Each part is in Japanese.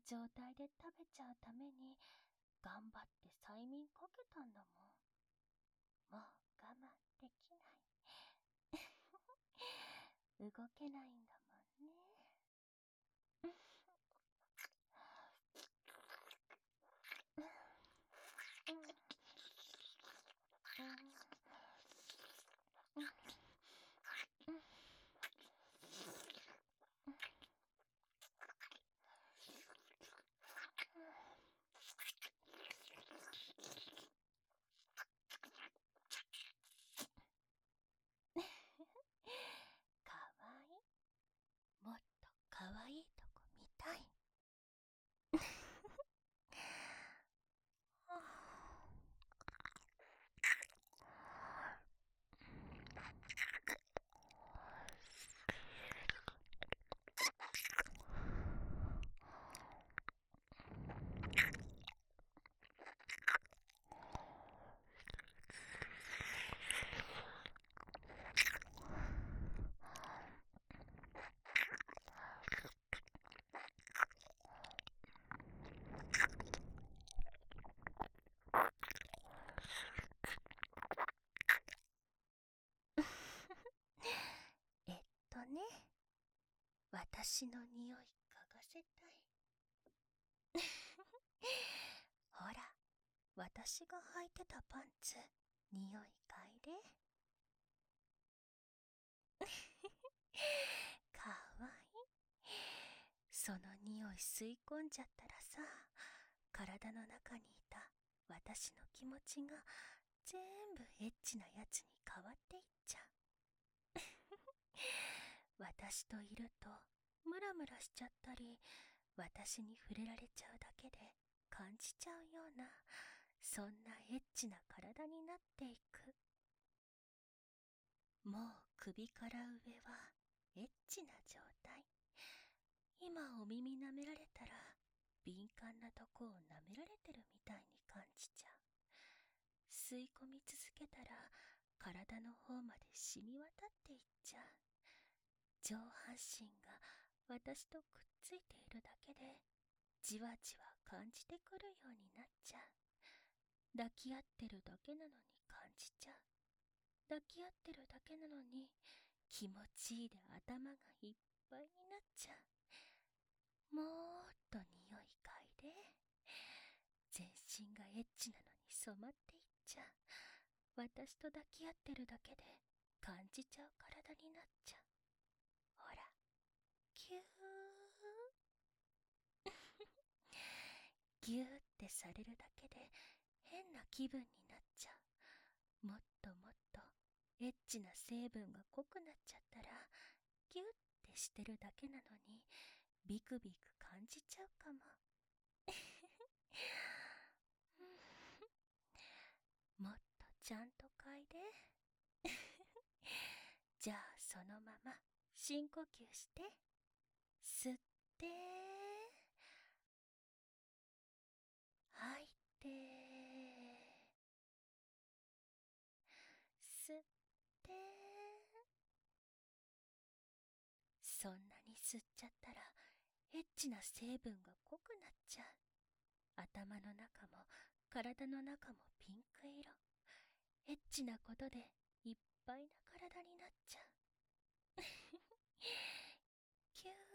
状態で食べちゃうために頑張って催眠かけたんだもん。もう我慢できない。動けないんだもんね。かわいい。もっとかわいいとこ見たい。えっとね、私の匂い嗅がせたい。ほら、私が履いてたパンツ、匂い嗅いで。かわいい。その匂い吸い込んじゃったらさ、体の中にいた私の気持ちが全部エッチなやつに変わっていっちゃう。私といるとムラムラしちゃったり、私に触れられちゃうだけで感じちゃうような、そんなエッチな体になっていく。もう首から上はエッチな状態。今お耳舐められたら敏感なとこを舐められてるみたいに感じちゃう。吸い込み続けたら体の方まで染み渡っていっちゃう。上半身が私とくっついているだけでじわじわ感じてくるようになっちゃう。抱き合ってるだけなのに感じちゃう。抱き合ってるだけなのに気持ちいいで頭がいっぱいになっちゃう。もっと匂い嗅いで。全身がエッチなのに染まっていっちゃう。私と抱き合ってるだけで感じちゃう体になっちゃう。ほら、キュー。ギューってされるだけで変な気分になっちゃう。もっともっとエッチな成分が濃くなっちゃったら、ギューってしてるだけなのにビクビク感じちゃうかも。もっとちゃんと嗅いで。じゃあそのまま深呼吸して。吸って吐いて、吸って。そんなに吸っちゃったらエッチな成分が濃くなっちゃう。頭の中も体の中もピンク色。エッチなことでいっぱいな体になっちゃう。キュー。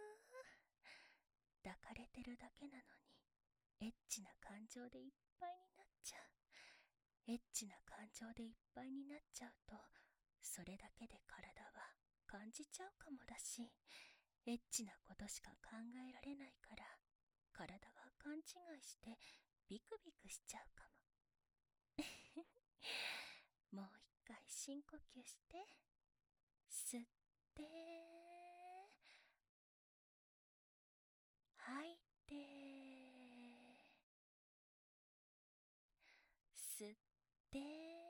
抱かれてるだけなのにエッチな感情でいっぱいになっちゃう。エッチな感情でいっぱいになっちゃうと、それだけで体は感じちゃうかもだし、エッチなことしか考えられないから、体が勘違いしてビクビクしちゃうかも。もう一回深呼吸して。吸って、吐いて、吸って。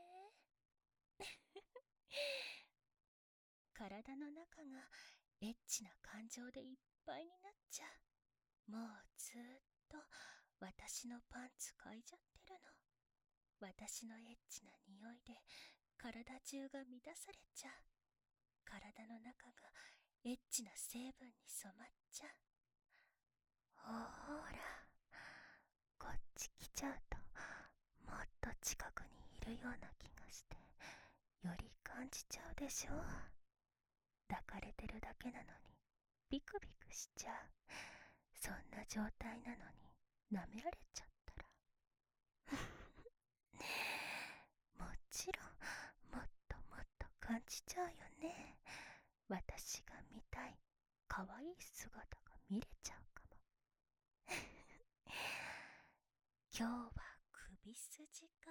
体の中がエッチな感情でいっぱいになっちゃう。もうずーっと私のパンツ嗅いじゃってるの。私のエッチな匂いで体中が乱されちゃう。体の中がエッチな成分に染まっちゃう。 ほら、こっち来ちゃうともっと近くにいるような気がしてより感じちゃうでしょ。抱かれてるだけなのにビクビクしちゃう。そんな状態なのに舐められちゃったらもちろんもっともっと感じちゃうよね。私が見たい可愛い姿が見れちゃうかも。今日は首筋から、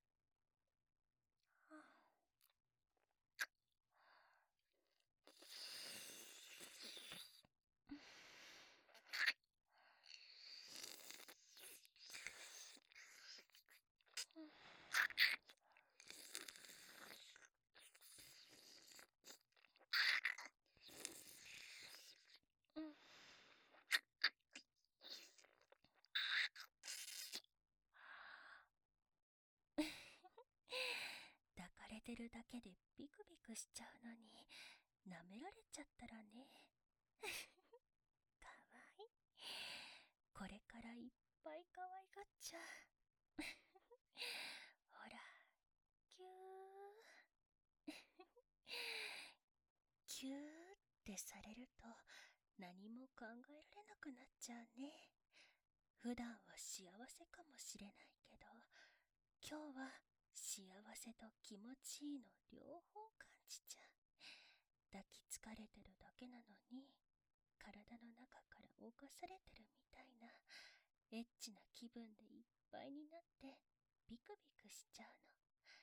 抱かれてるだけでビクビクしちゃうのに舐められちゃったらね。かわいい。これからいっぱい可愛がっちゃう。ほら、キューキューってされると何も考えられなくなっちゃうね。普段は幸せかもしれないけど、今日は幸せと気持ちいいの両方感じちゃう。抱きつかれてるだけなのに体の中から動かされてるみたいなエッチな気分でいっぱいになってビクビクしちゃうの。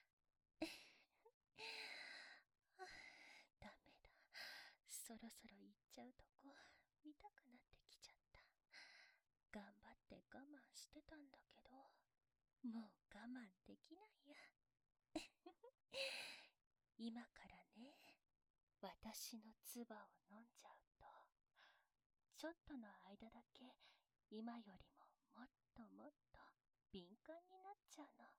ダメだ。そろそろ行っちゃうとこ見たくなってきちゃった。頑張って我慢してたんだけど、もう我慢できないや。今からね、私の唾を飲んじゃうと、ちょっとの間だけ今よりももっともっと敏感になっちゃうの。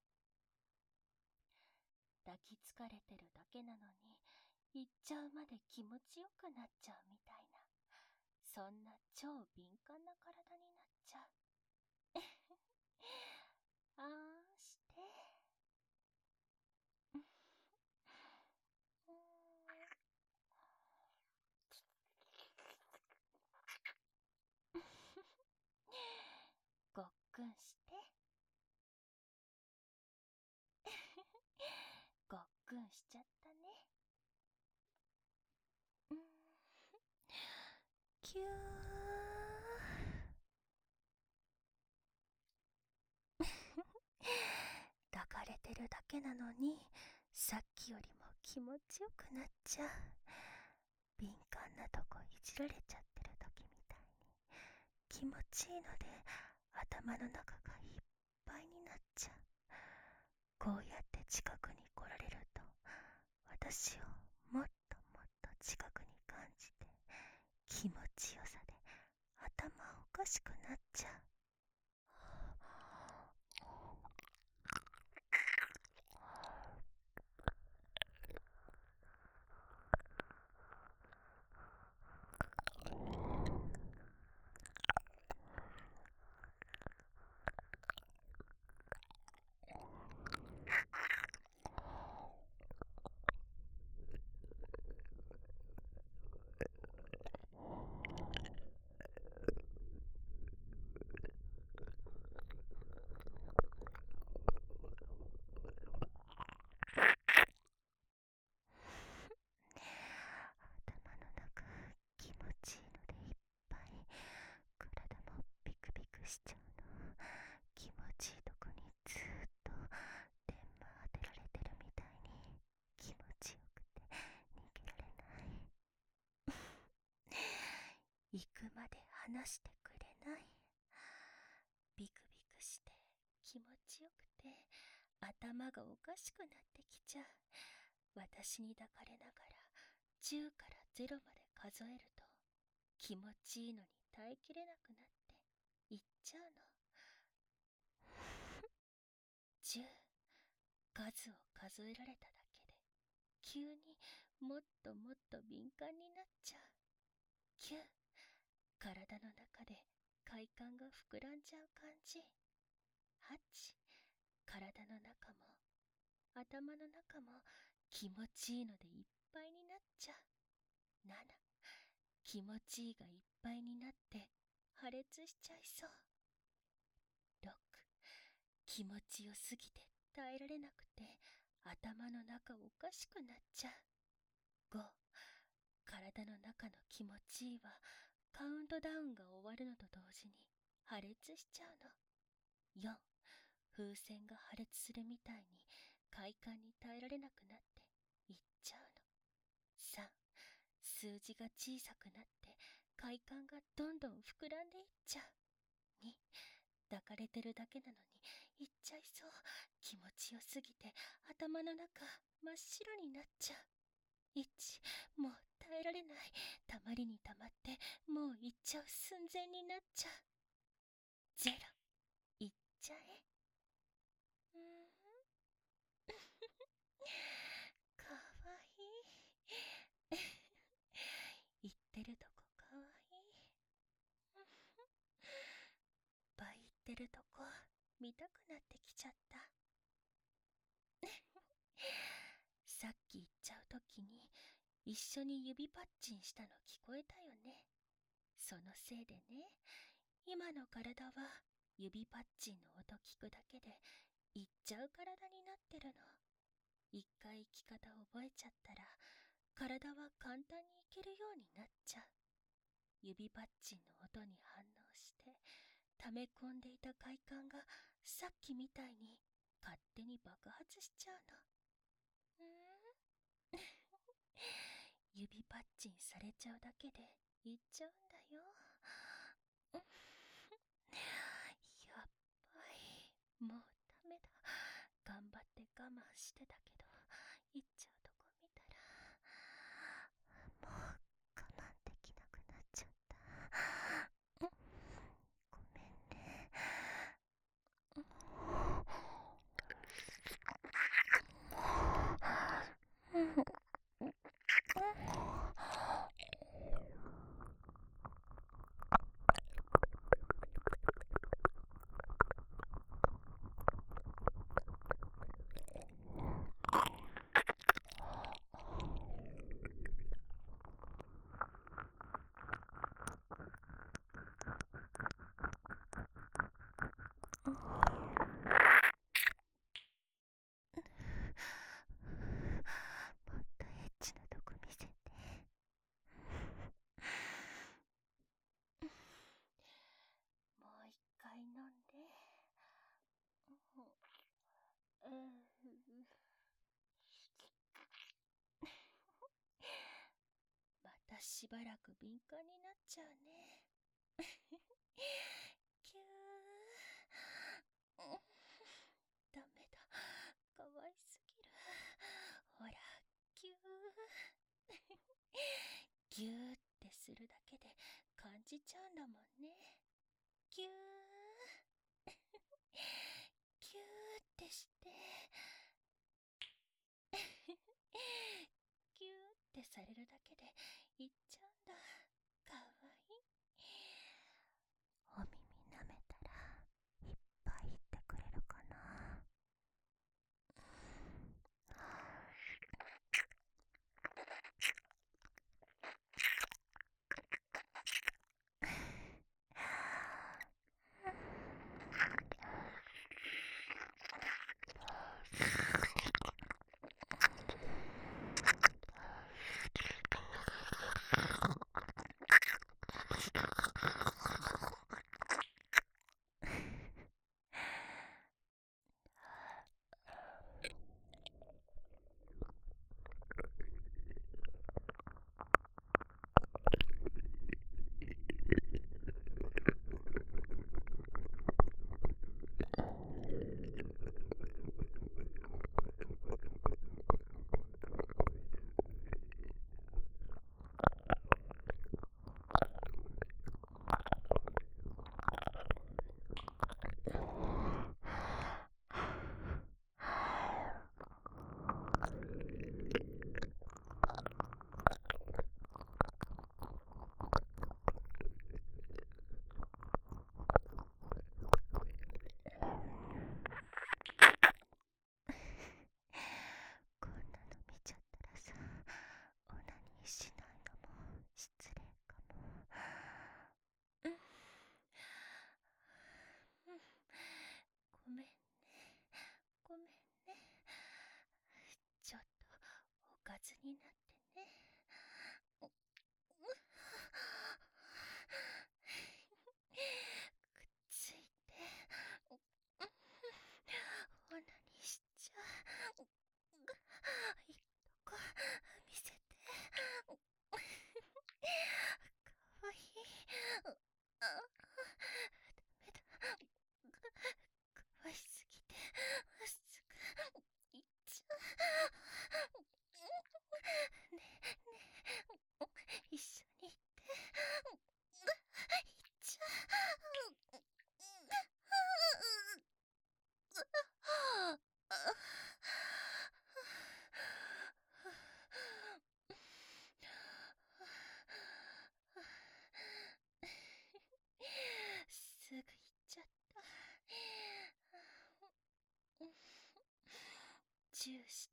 抱きつかれてるだけなのに行っちゃうまで気持ちよくなっちゃうみたいな、そんな超敏感な体になっちゃう。あーして。ごっくんして。ごっくんしちゃったね。キュー抱かれてるだけなのにさっきよりも気持ちよくなっちゃう。敏感なとこいじられちゃってる時みたいに気持ちいいので頭の中がいっぱいになっちゃう。こうやって近くに来られると私をもっともっと近くに感じて気持ちよさで頭おかしくなっちゃう。頭の中気持ちいいのでいっぱい、体もビクビクしちゃうの。気持ちいいとこにずーっと電話当てられてるみたいに気持ちよくて逃げられない。行くまで話してくれない。ビクビクして気持ちよくて頭がおかしくなってきちゃう。私に抱かれながら10から0まで数えると気持ちいいのに耐えきれなくなって行っちゃうの。10、数を数えられただけで急にもっともっと敏感になっちゃう。9、体の中で快感が膨らんじゃう感じ。8、体の中も頭の中も気持ちいいのでいっぱいになっちゃう。7、気持ちいいがいっぱいになって破裂しちゃいそう。6、気持ちよすぎて耐えられなくて頭の中おかしくなっちゃう。5、体の中の気持ちいいはカウントダウンが終わるのと同時に破裂しちゃうの。4、風船が破裂するみたいに快感に耐えられなくなっていっちゃうの。3、数字が小さくなって快感がどんどん膨らんでいっちゃう。2、抱かれてるだけなのにいっちゃいそう。気持ちよすぎて頭の中真っ白になっちゃう。1、もう耐えられない。たまりにたまってもういっちゃう寸前になっちゃう。0、いっちゃえ。かわいい。言ってるとこかわいい。倍言ってるとこ見たくなってきちゃった。さっき言っちゃうときに一緒に指パッチンしたの聞こえたよね。そのせいでね、今の体は指パッチンの音聞くだけでいっちゃう体になってるの。一回生き方覚えちゃったら体は簡単にいけるようになっちゃう。指パッチンの音に反応して溜め込んでいた快感がさっきみたいに勝手に爆発しちゃうの。指パッチンされちゃうだけでいっちゃうんだよ。やっぱりもうダメだ。頑張って我慢してたけどいっちゃうとこ見たらもう我慢できなくなっちゃった。ごめんね。もっとエッチなとこ見せて。もう一回飲んで。またしばらく敏感になっちゃうね。キュー。ダメだ。かわいすぎる。ほら、キュー。ギューってするだけで感じちゃうんだもんね。キュー。キューってして。キューってされるだけでいっちゃうんだ。かわいい。お耳舐めたらいっぱい言ってくれるかな。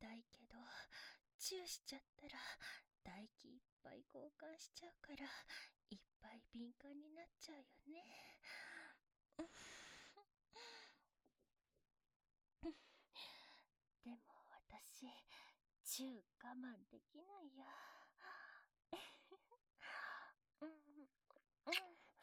たいけど、チューしちゃったら唾液いっぱい交換しちゃうから、いっぱい敏感になっちゃうよね。でも私、チュー我慢できないや。うんうん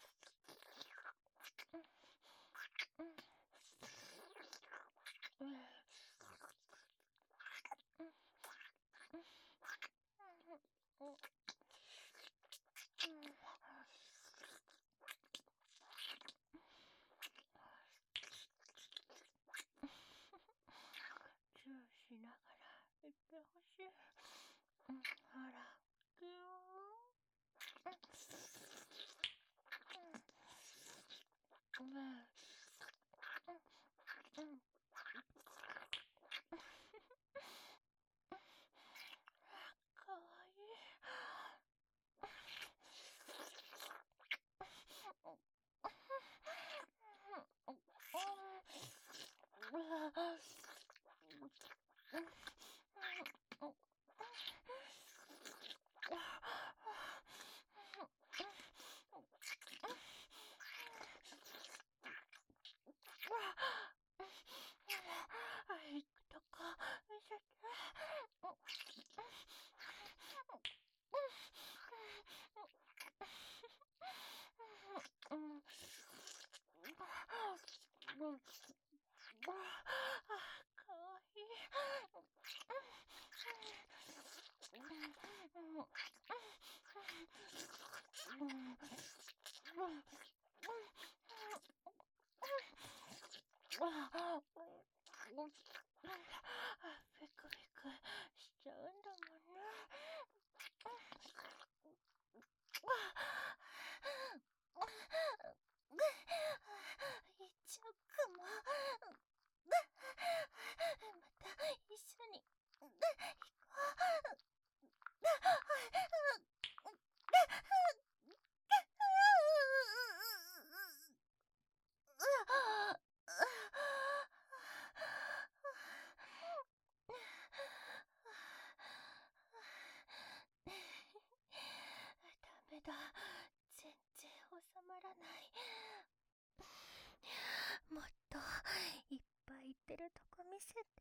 チューしながら言ってほしい。ほら、ギューン。かわいい。行くとこ見せて。かわいい。ビクビクしちゃうんだもんね。言っちゃうかも。また一緒に行こダメだ。全然収まらない。もっといっぱい行ってるとこ見せて。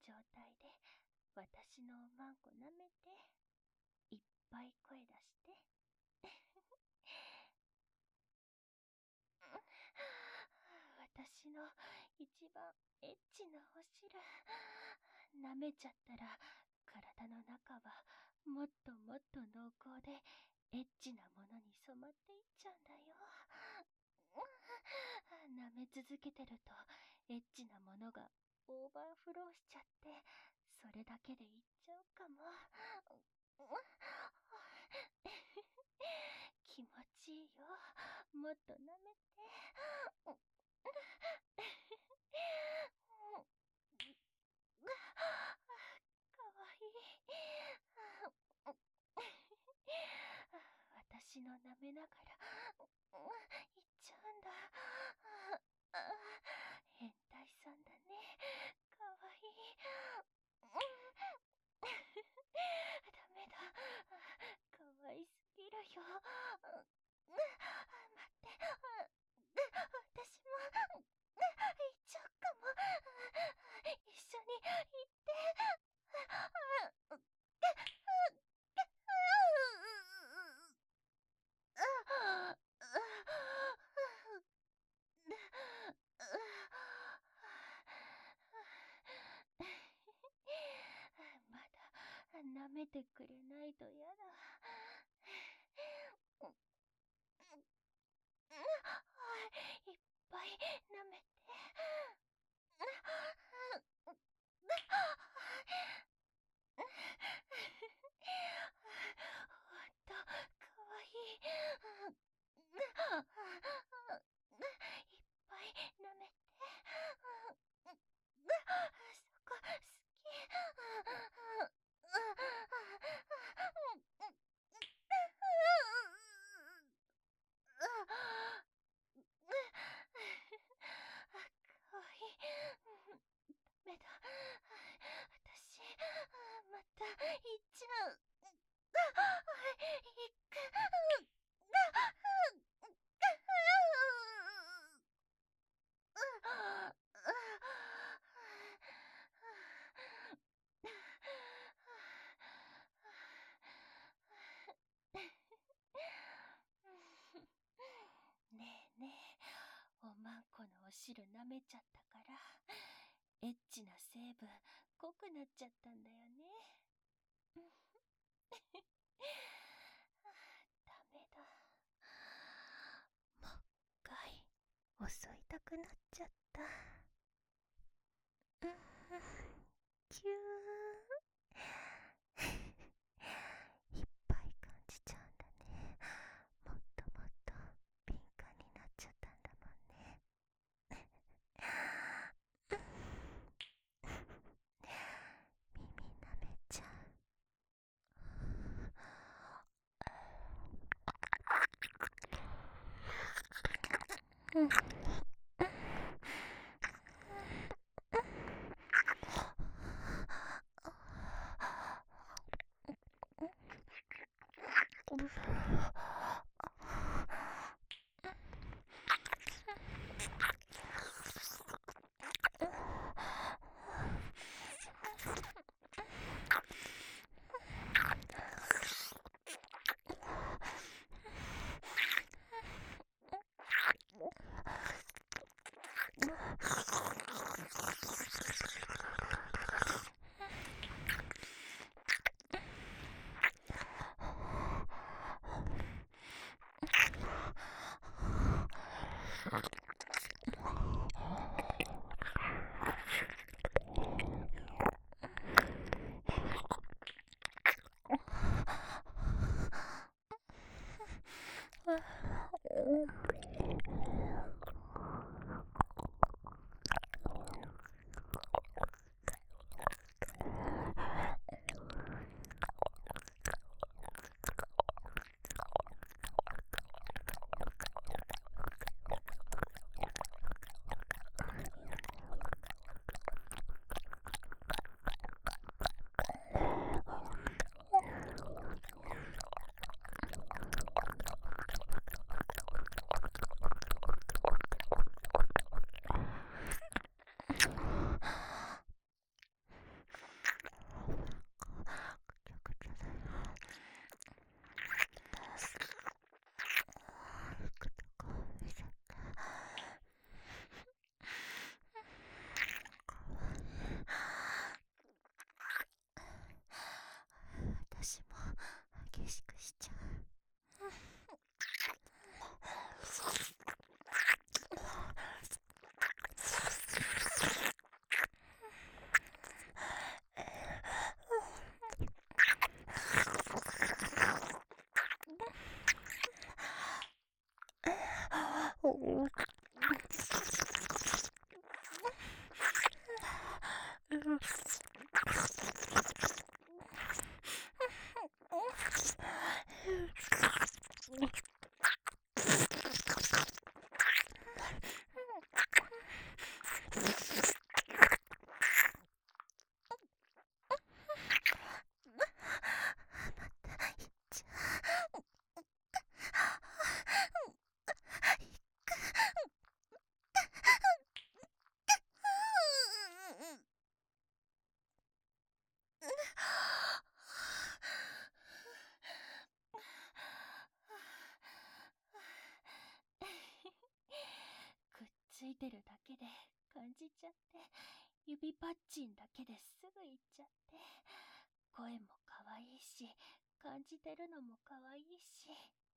状態で私のおまんこ舐めて、いっぱい声出して。私の一番エッチなお汁舐めちゃったら、体の中はもっともっと濃厚でエッチなものに染まっていっちゃうんだよ。舐め続けてるとエッチなものがオーバーフローしちゃって、それだけでいっちゃうかも。気持ちいいよ。もっと舐めて。かわいい。私の舐めながら言っちゃうんだ。変態さんだね。かわいい。ダメだ。かわいすぎるよ。待って。私も行っちゃうかも。一緒に行って。まだ舐めてくれないとやだ。いっぱい舐めて。ほんとかわいい。いっぱい舐めて。そこ好き。かわいい。ダメだ。私、また行っちゃう。行く。ねえねえ、おまんこのお汁舐めちゃったから、エッチな成分濃くなっちゃったんだよね。ダメだ。もう一回襲いたくなっちゃった。キューいっぱい感じちゃうんだね。もっともっと敏感になっちゃったんだもんね。耳舐めちゃう。 てるだけで感じちゃって、指パッチンだけですぐ言っちゃって、声も可愛いし、感じてるのも可愛いし、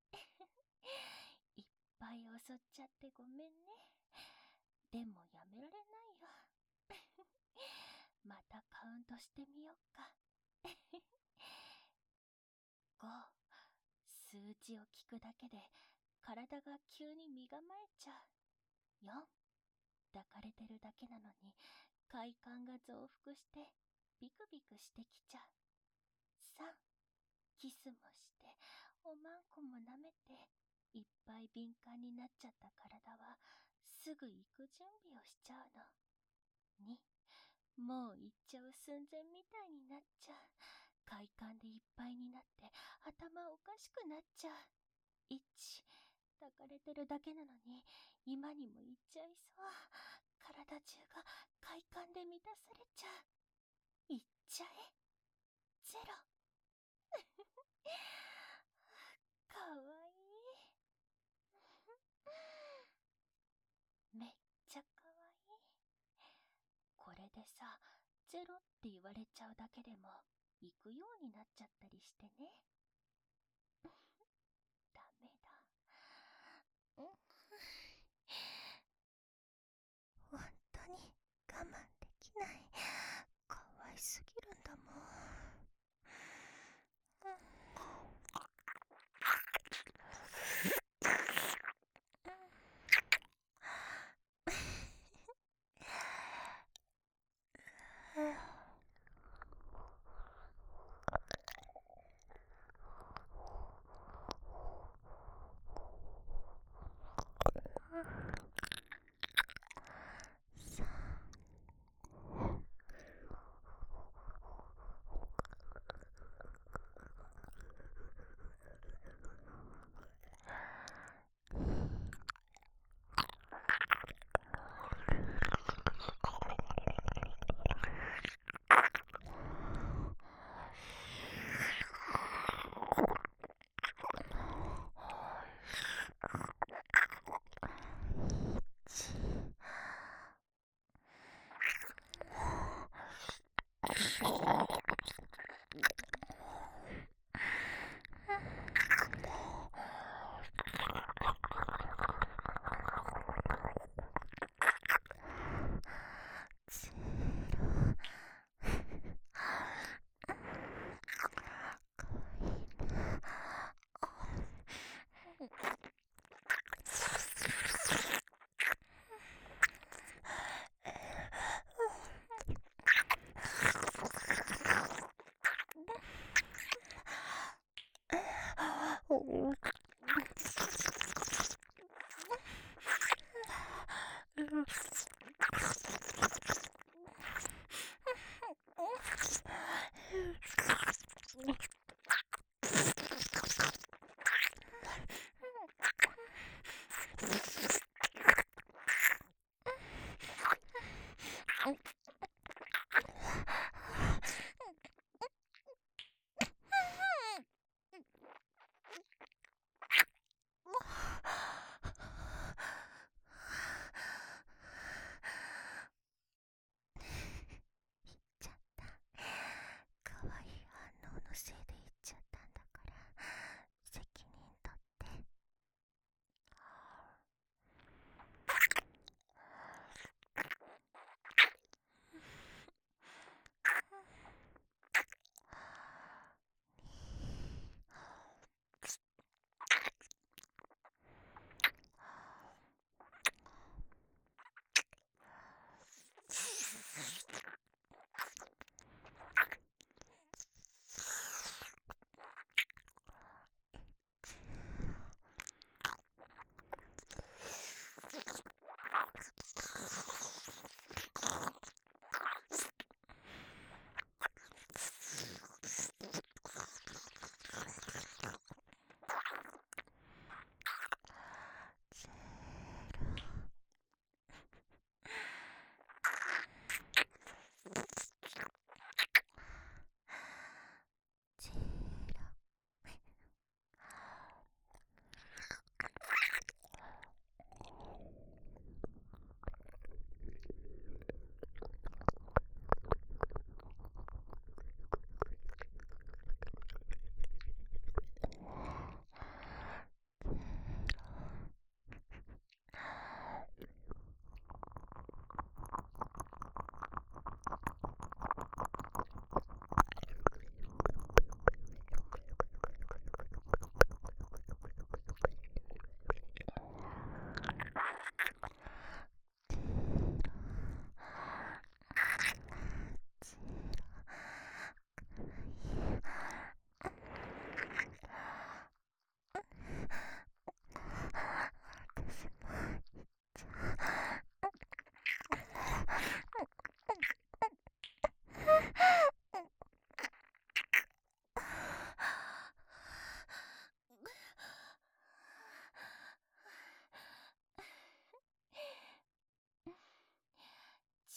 いっぱい襲っちゃってごめんね。でもやめられないよ。またカウントしてみよっか。5、数字を聞くだけで体が急に身構えちゃう。4、抱かれてるだけなのに快感が増幅してビクビクしてきちゃう。3、キスもしておまんこも舐めていっぱい敏感になっちゃった体はすぐ行く準備をしちゃうの。2、もう行っちゃう寸前みたいになっちゃう。快感でいっぱいになって頭おかしくなっちゃう。1、抱かれてるだけなのに今にも行っちゃいそう。体中が快感で満たされちゃう。行っちゃえ。0。かわいい。めっちゃかわいい。これでさ、ゼロって言われちゃうだけでも行くようになっちゃったりしてね。ダメだ。本当に我慢できない。かわいすぎるんだもん。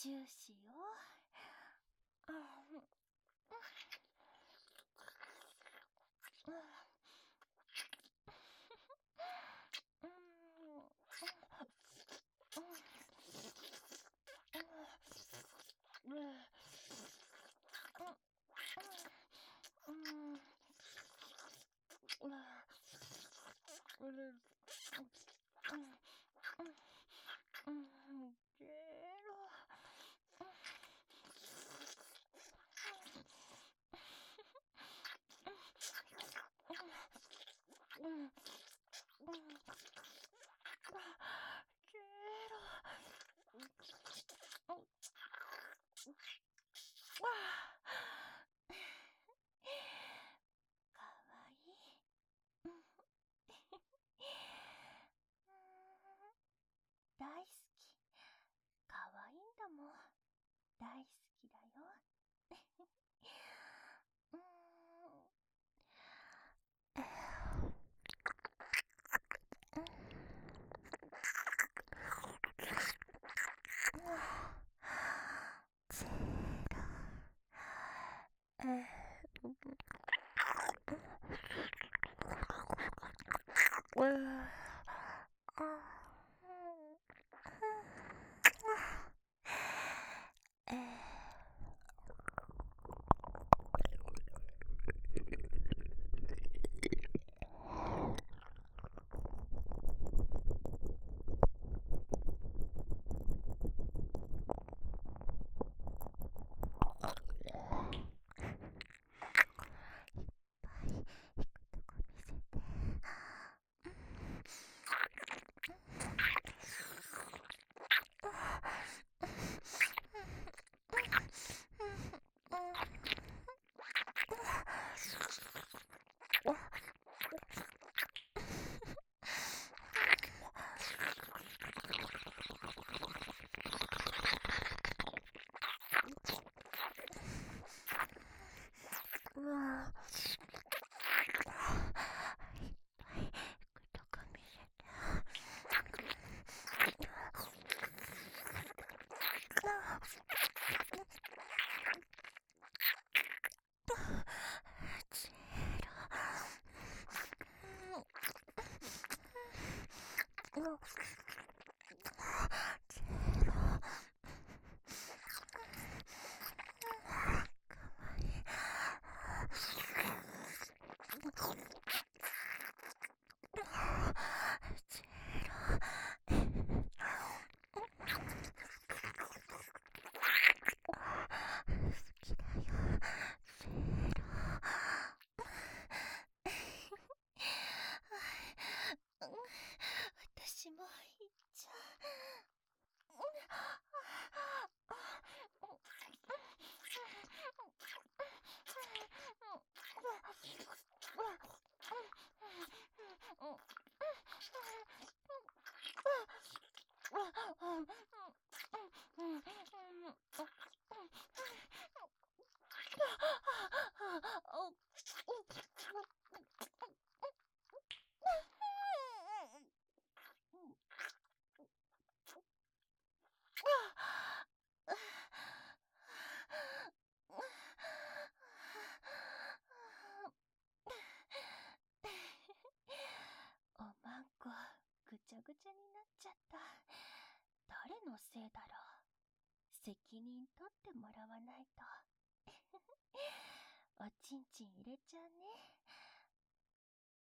チューしよう。かわいい。大好き。かわいいんだもん。大好きだよ。私も行っちゃおまんこぐちゃぐちゃになっちゃった。誰のせいだろう。責任取ってもらわないと。おちんちん入れちゃうね。